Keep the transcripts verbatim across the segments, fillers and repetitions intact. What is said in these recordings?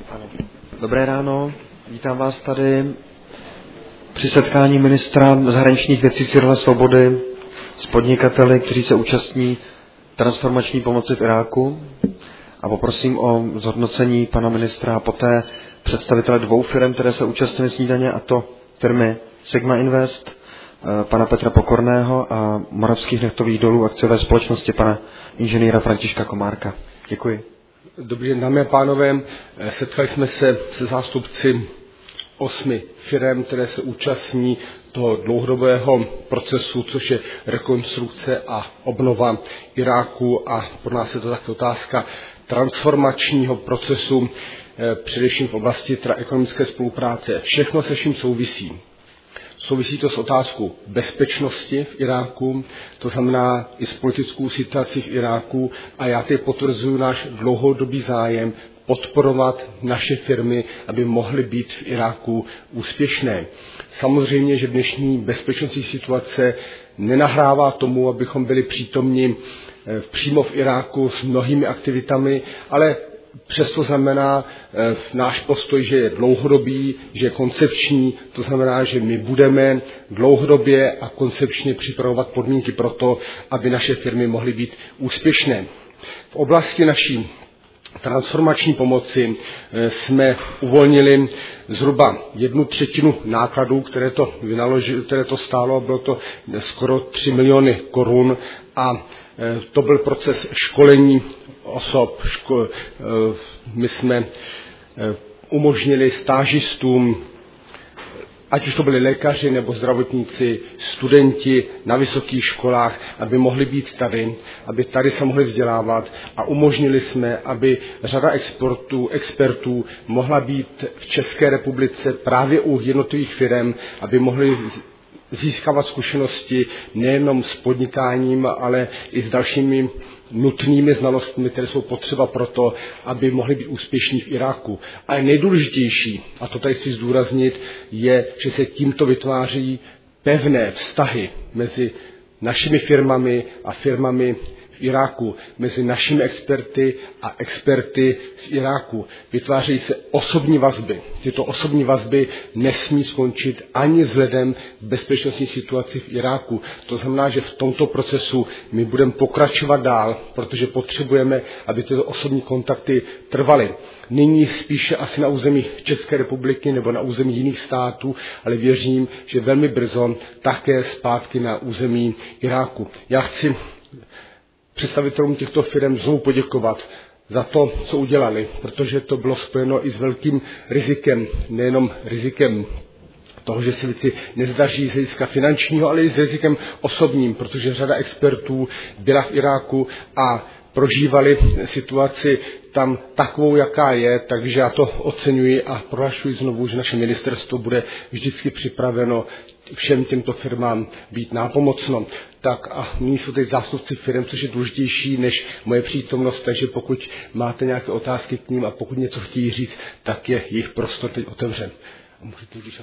Dobré ráno, vítám vás tady při setkání ministra zahraničních věcí Cyrila Svobody s podnikateli, kteří se účastní transformační pomoci v Iráku. A poprosím o zhodnocení pana ministra a poté představitele dvou firm, které se účastnily snídaně, a to firmy Sigma Invest, pana Petra Pokorného a Moravských neftových dolů akciové společnosti pana inženýra Františka Komárka. Děkuji. Dobrý den, dámy a pánové. Setkali jsme se se zástupci osmi firem, které se účastní toho dlouhodobého procesu, což je rekonstrukce a obnova Iráku, a pro nás je to také otázka transformačního procesu, především v oblasti ekonomické spolupráce. Všechno se vším souvisí. Souvisí to s otázkou bezpečnosti v Iráku, to znamená i s politickou situací v Iráku, a já teď potvrzuji náš dlouhodobý zájem podporovat naše firmy, aby mohly být v Iráku úspěšné. Samozřejmě, že dnešní bezpečnostní situace nenahrává tomu, abychom byli přítomni přímo v Iráku s mnohými aktivitami, ale přesto znamená v náš postoj, že je dlouhodobý, že je koncepční, to znamená, že my budeme dlouhodobě a koncepčně připravovat podmínky pro to, aby naše firmy mohly být úspěšné. V oblasti naší transformační pomoci jsme uvolnili zhruba jednu třetinu nákladů, které to, vynaložilo, které to stálo, bylo to skoro tři miliony korun, a to byl proces školení osob. Ško- my jsme umožnili stážistům, ať už to byli lékaři nebo zdravotníci, studenti na vysokých školách, aby mohli být tady, aby tady se mohli vzdělávat, a umožnili jsme, aby řada expertů, expertů mohla být v České republice právě u jednotlivých firem, aby mohli získávat zkušenosti nejenom s podnikáním, ale i s dalšími nutnými znalostmi, které jsou potřeba pro to, aby mohli být úspěšní v Iráku. Ale nejdůležitější, a to tady chci zdůraznit, je, že se tímto vytváří pevné vztahy mezi našimi firmami a firmami v Iráku, mezi našimi experty a experty z Iráku. Vytvářejí se osobní vazby. Tyto osobní vazby nesmí skončit ani vzhledem k bezpečnostní situaci v Iráku. To znamená, že v tomto procesu my budeme pokračovat dál, protože potřebujeme, aby tyto osobní kontakty trvaly. Nyní spíše asi na území České republiky nebo na území jiných států, ale věřím, že velmi brzo také zpátky na území Iráku. Já chci představitelům těchto firm znovu poděkovat za to, co udělali, protože to bylo spojeno i s velkým rizikem, nejenom rizikem toho, že se věci nezdaří z hlediska finančního, ale i s rizikem osobním, protože řada expertů byla v Iráku a prožívali situaci tam takovou, jaká je, takže já to oceňuji a prohlašuji znovu, že naše ministerstvo bude vždycky připraveno všem těmto firmám být nápomocno. Tak a nyní jsou teď zástupci firm, což je důležitější než moje přítomnost, takže pokud máte nějaké otázky k ním a pokud něco chtějí říct, tak je jejich prostor teď otevřen. A můžete jít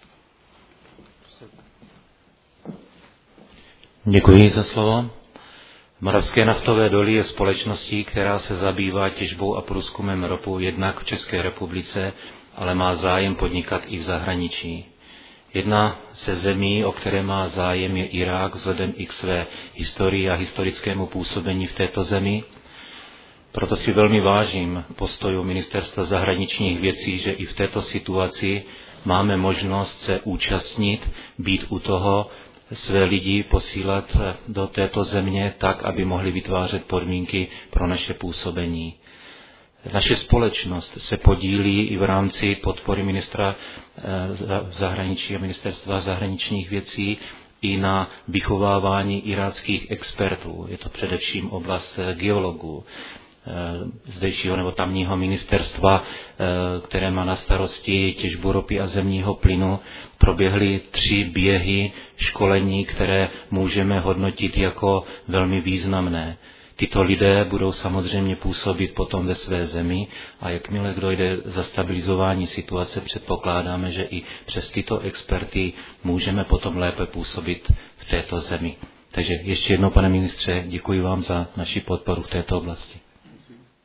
Děkuji za slovo. Moravské naftové doly je společností, která se zabývá těžbou a průzkumem ropu jednak v České republice, ale má zájem podnikat i v zahraničí. Jedna ze zemí, o které má zájem, je Irák vzhledem i k své historii a historickému působení v této zemi. Proto si velmi vážím postoju Ministerstva zahraničních věcí, že i v této situaci máme možnost se účastnit, být u toho, své lidi posílat do této země tak, aby mohli vytvářet podmínky pro naše působení. Naše společnost se podílí i v rámci podpory ministra zahraničí a ministerstva zahraničních věcí i na vychovávání iráckých expertů. Je to především oblast geologů, zdejšího nebo tamního ministerstva, které má na starosti těžbu ropy a zemního plynu. Proběhly tři běhy školení, které můžeme hodnotit jako velmi významné. Tyto lidé budou samozřejmě působit potom ve své zemi a jakmile dojde za stabilizování situace, předpokládáme, že i přes tyto experty můžeme potom lépe působit v této zemi. Takže ještě jednou, pane ministře, děkuji vám za naši podporu v této oblasti.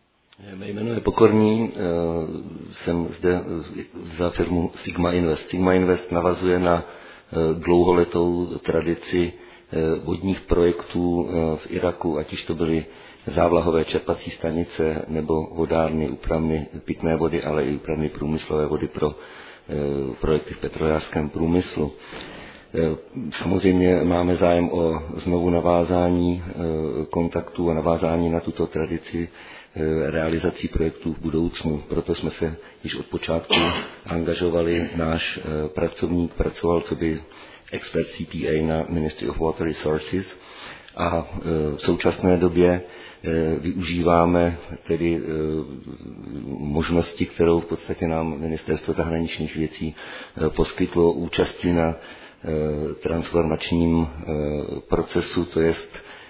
Mé jméno je Pokorný, jsem zde za firmu Sigma Invest. Sigma Invest navazuje na dlouholetou tradici vodních projektů v Iraku, ať už to byly závlahové čerpací stanice nebo vodárny, úpravny pitné vody, ale i úpravny průmyslové vody pro projekty v petrolejářském průmyslu. Samozřejmě máme zájem o znovu navázání kontaktů a navázání na tuto tradici realizací projektů v budoucnu. Proto jsme se již od počátku angažovali. Náš pracovník pracoval coby expert C P A na Ministry of Water Resources a v současné době využíváme tedy možnosti, kterou v podstatě nám Ministerstvo zahraničních věcí poskytlo účastí na transformačním procesu, to jest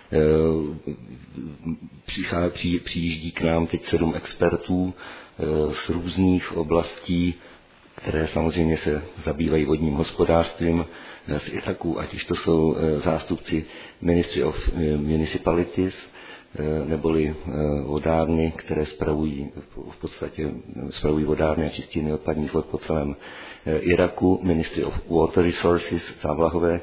přijíždí k nám teď sedm expertů z různých oblastí, které samozřejmě se zabývají vodním hospodářstvím z Iraku, ať už to jsou zástupci Ministry of Municipalities, neboli vodárny, které spravují v podstatě spravují vodárny a čistírny odpadních vod po celém Iraku, Ministry of Water Resources, závlahové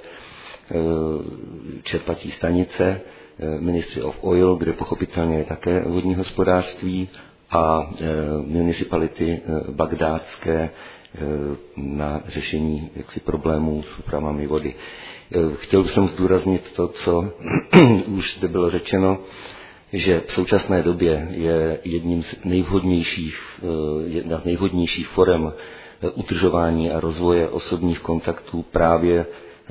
čerpací stanice, Ministry of Oil, kde pochopitelně je také vodní hospodářství, a municipality bagdátské na řešení jaksi problémů s úpravami vody. Chtěl jsem zdůraznit to, co už zde bylo řečeno, že v současné době je jedním z nejvhodnějších, jedna z nejvhodnějších forem udržování a rozvoje osobních kontaktů právě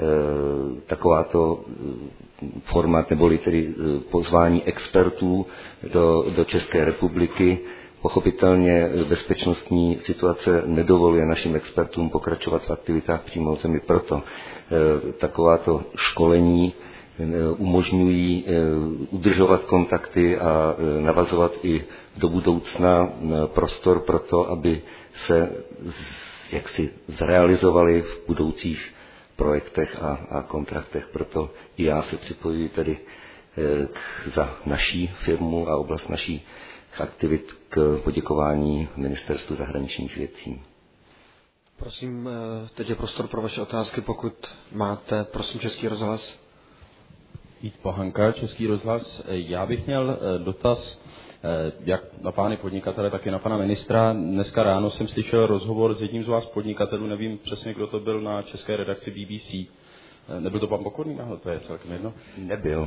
takováto format, neboli tedy pozvání expertů do, do České republiky. Pochopitelně bezpečnostní situace nedovoluje našim expertům pokračovat v aktivitách přímo v zemi, proto takováto školení umožňují udržovat kontakty a navazovat i do budoucna prostor pro to, aby se jaksi zrealizovali v budoucích projektech a, a kontraktech. Proto i já se připojuji tedy k, za naší firmu a oblast naší aktivit k poděkování Ministerstvu zahraničních věcí. Prosím, teď je prostor pro vaše otázky, pokud máte. Prosím, Český rozhlas. Vít Pohanka, Český rozhlas. Já bych měl dotaz jak na pány podnikatele, tak i na pana ministra. Dneska ráno jsem slyšel rozhovor s jedním z vás podnikatelů, nevím přesně, kdo to byl, na české redakci B B C. Nebyl to pan Pokorný náhle, to je celkem jedno? Nebyl.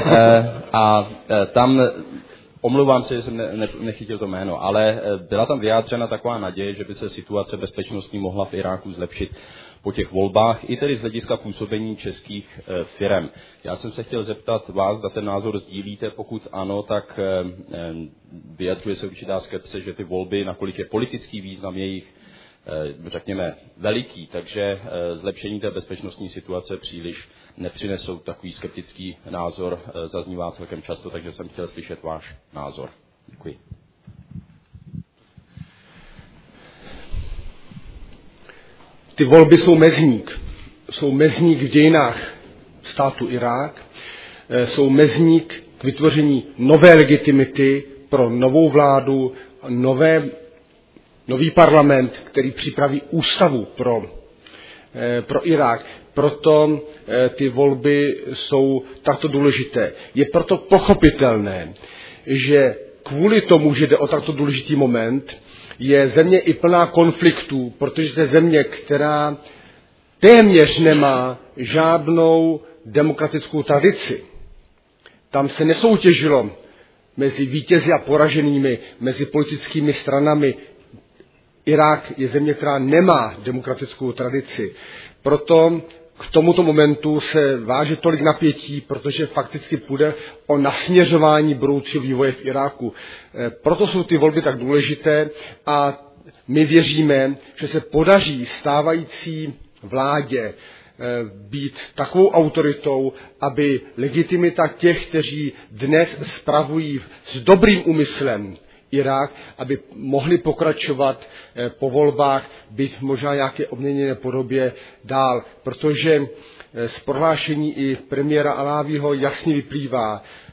A tam, omlouvám se, že jsem ne, ne, nechytil to jméno, ale byla tam vyjádřena taková naděje, že by se situace bezpečnostní mohla v Iráku zlepšit po těch volbách, i tedy z hlediska působení českých e, firem. Já jsem se chtěl zeptat vás, zda ten názor sdílíte, pokud ano, tak e, vyjadřuje se určitá skepse, že ty volby, nakolik je politický význam jejich, e, řekněme, veliký, takže e, zlepšení té bezpečnostní situace příliš nepřinesou. Takový skeptický názor e, zaznívá celkem často, takže jsem chtěl slyšet váš názor. Děkuji. Ty volby jsou mezník. Jsou mezník v dějinách státu Irák, jsou mezník k vytvoření nové legitimity pro novou vládu, nové, nový parlament, který připraví ústavu pro, pro Irák. Proto ty volby jsou takto důležité. Je proto pochopitelné, že kvůli tomu, že jde o takto důležitý moment, je země i plná konfliktů, protože to je země, která téměř nemá žádnou demokratickou tradici. Tam se nesoutěžilo mezi vítězi a poraženými, mezi politickými stranami. Irák je země, která nemá demokratickou tradici. Proto k tomuto momentu se váže tolik napětí, protože fakticky půjde o nasměřování budoucího vývoje v Iráku. Proto jsou ty volby tak důležité a my věříme, že se podaří stávající vládě být takovou autoritou, aby legitimita těch, kteří dnes spravují s dobrým úmyslem Irák, aby mohli pokračovat po volbách, být možná nějaké obměněné podobě dál, protože z prohlášení i premiéra Alávího jasně vyplývá,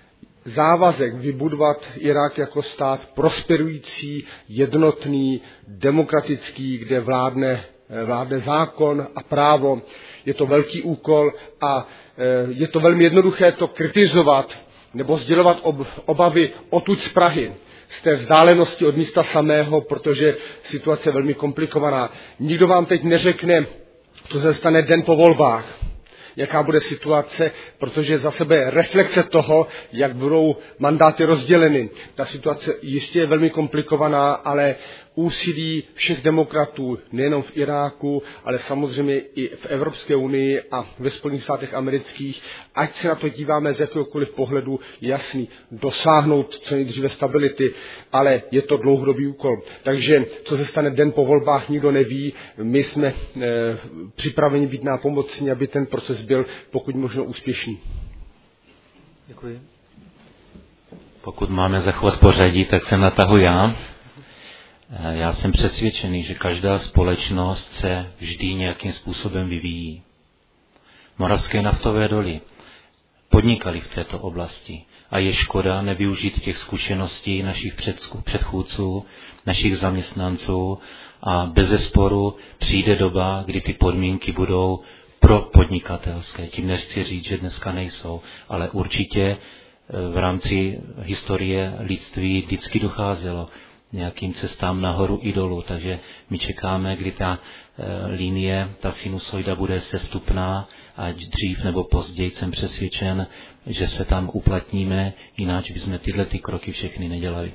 závazek vybudovat Irák jako stát prosperující, jednotný, demokratický, kde vládne, vládne zákon a právo. Je to velký úkol a je to velmi jednoduché to kritizovat nebo sdělovat ob, obavy odtud z Prahy, z té vzdálenosti od místa samého, protože situace je velmi komplikovaná. Nikdo vám teď neřekne, co se stane den po volbách, jaká bude situace, protože za sebe je reflexe toho, jak budou mandáty rozděleny. Ta situace jistě je velmi komplikovaná, ale úsilí všech demokratů, nejenom v Iráku, ale samozřejmě i v Evropské unii a ve Spojených státech amerických, ať se na to díváme z jakéhokoliv pohledu, jasný, dosáhnout co nejdříve stability, ale je to dlouhodobý úkol. Takže co se stane den po volbách, nikdo neví. My jsme e, připraveni být nápomocní, aby ten proces byl pokud možno úspěšný. Děkuji. Pokud máme zachovat pořadí, tak se natahu já. Já jsem přesvědčený, že každá společnost se vždy nějakým způsobem vyvíjí. Moravské naftové doly podnikaly v této oblasti a je škoda nevyužít těch zkušeností našich předchůdců, našich zaměstnanců a bezesporu přijde doba, kdy ty podmínky budou pro podnikatelské. Tím nechci říct, že dneska nejsou, ale určitě v rámci historie lidství vždycky docházelo nějakým cestám nahoru i dolů, takže my čekáme, kdy ta e, linie, ta sinusoida bude sestupná, ať dřív nebo později jsem přesvědčen, že se tam uplatníme, jinak bychom tyhle ty kroky všechny nedělali.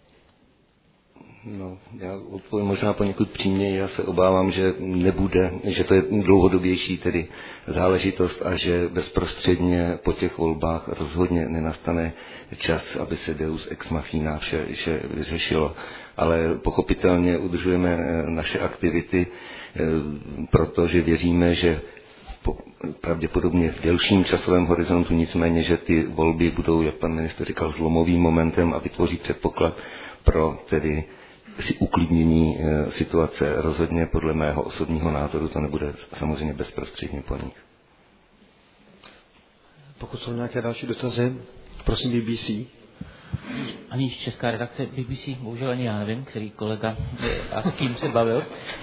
No, já odpovím možná poněkud přímě, já se obávám, že nebude, že to je dlouhodobější tedy záležitost a že bezprostředně po těch volbách rozhodně nenastane čas, aby se Deus ex machina vše, vše vyřešilo. Ale pochopitelně udržujeme naše aktivity, protože věříme, že pravděpodobně v delším časovém horizontu, nicméně, že ty volby budou, jak pan ministr říkal, zlomovým momentem a vytvoří předpoklad pro tedy si uklidnění situace. Rozhodně podle mého osobního názoru to nebude samozřejmě bezprostředně po nich. Pokud jsou nějaké další dotazy, prosím B B C. Ani česká redakce B B C, bohužel ani já nevím, který kolega a s kým se bavil.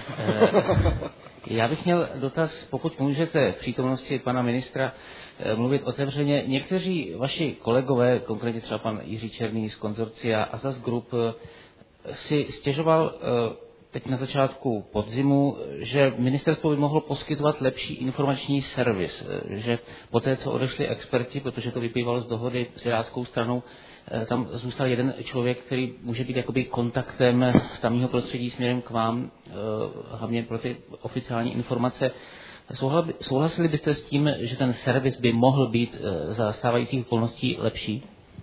Já bych měl dotaz, pokud můžete v přítomnosti pana ministra mluvit otevřeně. Někteří vaši kolegové, konkrétně třeba pan Jiří Černý z konzorcia Asas Group, si stěžoval teď na začátku podzimu, že ministerstvo by mohlo poskytovat lepší informační servis, že poté, co odešli experti, protože to vyplývalo z dohody s iráckou stranou, tam zůstal jeden člověk, který může být jakoby kontaktem tamního prostředí směrem k vám, hlavně pro ty oficiální informace. Souhlasili byste s tím, že ten servis by mohl být za stávajících okolností lepší?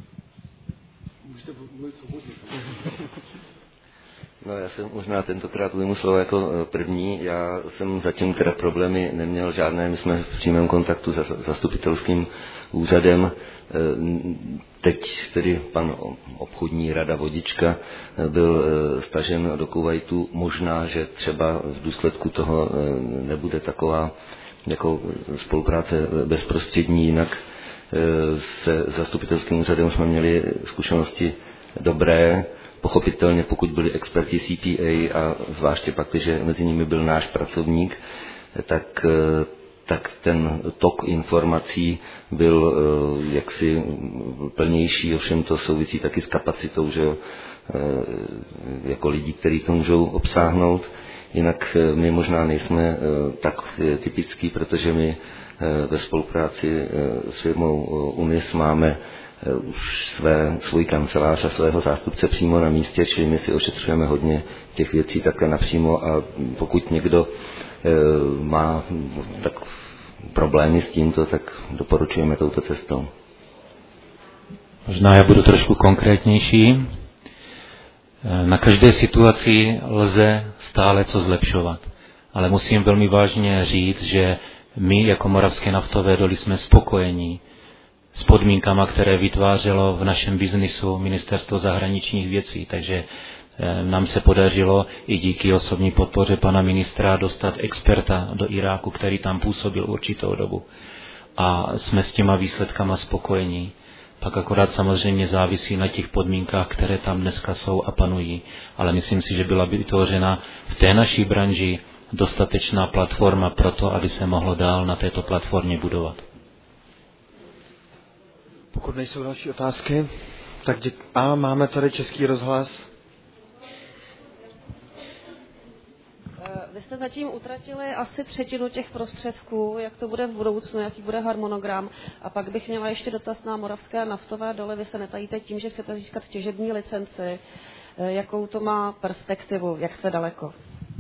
No, já jsem možná tentokrát ujmu slovo jako první. Já jsem zatím teda problémy neměl žádné. My jsme v přímém kontaktu s zastupitelským úřadem. Teď tedy pan obchodní rada Vodička byl stažen do Kuvajtu. Možná, že třeba v důsledku toho nebude taková jako spolupráce bezprostřední, jinak se zastupitelským úřadem jsme měli zkušenosti dobré. Pochopitelně, pokud byli experti C P A a zvláště pak, že mezi nimi byl náš pracovník, tak, tak ten tok informací byl jaksi plnější, ovšem to souvisí taky s kapacitou, že jako lidí, kteří to můžou obsáhnout. Jinak my možná nejsme tak typický, protože my ve spolupráci s firmou Unis máme už své, svůj kancelář a svého zástupce přímo na místě, čili my si ošetřujeme hodně těch věcí takhle napřímo a pokud někdo e, má tak problémy s tímto, tak doporučujeme touto cestou. Možná já budu trošku konkrétnější. Na každé situaci lze stále co zlepšovat, ale musím velmi vážně říct, že my jako Moravské naftové doly jsme spokojení s podmínkama, které vytvářelo v našem biznisu Ministerstvo zahraničních věcí. Takže nám se podařilo i díky osobní podpoře pana ministra dostat experta do Iráku, který tam působil určitou dobu. A jsme s těma výsledkama spokojení. Pak akorát samozřejmě závisí na těch podmínkách, které tam dneska jsou a panují. Ale myslím si, že byla by vytvořena v té naší branži dostatečná platforma pro to, aby se mohlo dál na této platformě budovat. Pokud nejsou další otázky, tak dě... a máme tady Český rozhlas. Vy jste zatím utratili asi třetinu těch prostředků, jak to bude v budoucnu, jaký bude harmonogram. A pak bych měla ještě dotaz na Moravské naftové doly. Vy se netajíte tím, že chcete získat těžební licenci. Jakou to má perspektivu, jak jste daleko?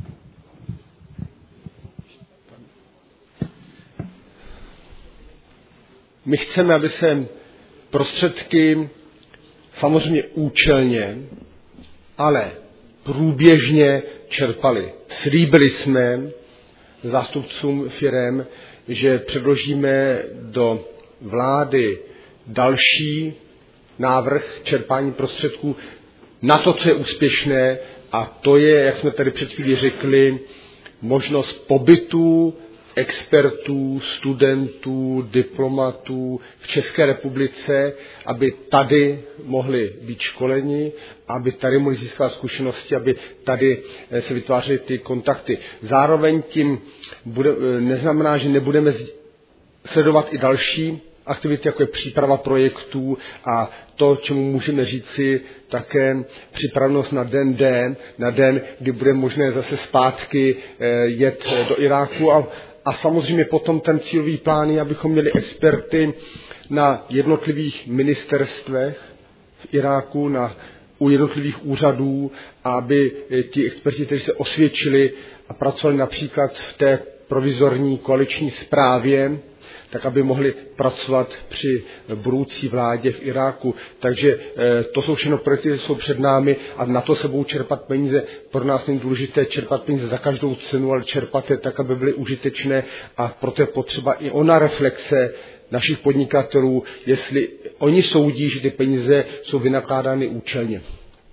My chceme, aby se prostředky samozřejmě účelně, ale průběžně čerpali. Slíbili jsme zástupcům firem, že předložíme do vlády další návrh čerpání prostředků na to, co je úspěšné, a to je, jak jsme tady před chvílí řekli, možnost pobytu expertů, studentů, diplomatů v České republice, aby tady mohli být školeni, aby tady mohli získat zkušenosti, aby tady se vytvářely ty kontakty. Zároveň tím bude, neznamená, že nebudeme sledovat i další aktivity, jako je příprava projektů a to, čemu můžeme říci také připravenost na den D, na den, kdy bude možné zase zpátky jet do Iráku a A samozřejmě potom ten cílový plán je, abychom měli experty na jednotlivých ministerstvech v Iráku, na, u jednotlivých úřadů, aby ti experti, kteří se osvědčili a pracovali například v té provizorní koaliční správě, tak aby mohli pracovat při budoucí vládě v Iráku. Takže to jsou všechno projekty, které jsou před námi a na to se budou čerpat peníze. Pro nás není důležité čerpat peníze za každou cenu, ale čerpat je tak, aby byly užitečné, a proto je potřeba i ona reflexe našich podnikatelů, jestli oni soudí, že ty peníze jsou vynakládány účelně.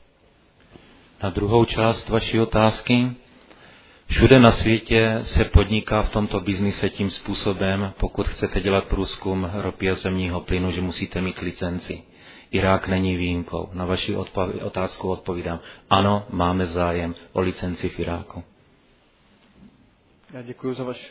Na druhou část vaší otázky. Všude na světě se podniká v tomto biznise tím způsobem, pokud chcete dělat průzkum ropy a zemního plynu, že musíte mít licenci. Irák není výjimkou. Na vaši odpo- otázku odpovídám. Ano, máme zájem o licenci v Iráku. Já děkuji za vaši.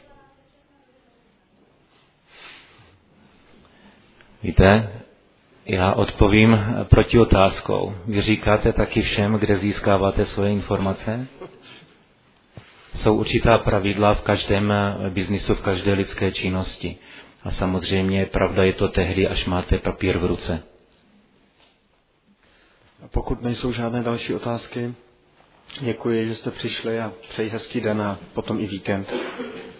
Víte, já odpovím proti otázkou. Vy říkáte taky všem, kde získáváte svoje informace? Jsou určitá pravidla v každém biznisu, v každé lidské činnosti. A samozřejmě pravda je to tehdy, až máte papír v ruce. A pokud nejsou žádné další otázky, děkuji, že jste přišli a přeji hezký den a potom i víkend.